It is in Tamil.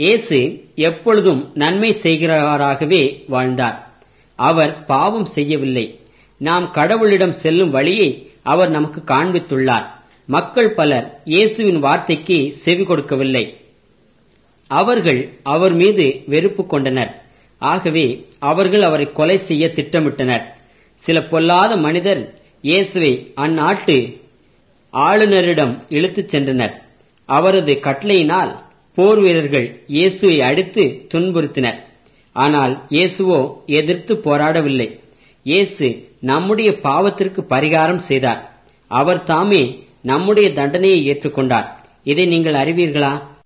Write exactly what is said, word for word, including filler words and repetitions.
இயேசு எப்பொழுதும் நன்மை செய்கிறவராகவே வாழ்ந்தார். அவர் பாவம் செய்யவில்லை. நாம் கடவுளிடம் செல்லும் வழியை அவர் நமக்கு காண்பித்துள்ளார். மக்கள் பலர் இயேசுவின் வார்த்தைக்கு செவி கொடுக்கவில்லை. அவர்கள் அவர் மீது வெறுப்பு கொண்டனர். ஆகவே அவர்கள் அவரை கொலை செய்ய திட்டமிட்டனர். சில பொல்லாத மனிதர் இயேசுவை அந்நாட்டு ஆளுநரிடம் இழுத்துச் சென்றனர். அவரது கட்டளையினால் போர் வீரர்கள் இயேசுவை அடித்து துன்புறுத்தினர். ஆனால் இயேசுவோ எதிர்த்து போராடவில்லை. இயேசு நம்முடைய பாவத்திற்கு பரிகாரம் செய்தார். அவர் தாமே நம்முடைய தண்டனையை ஏற்றுக்கொண்டார். இதை நீங்கள் அறிவீர்களா?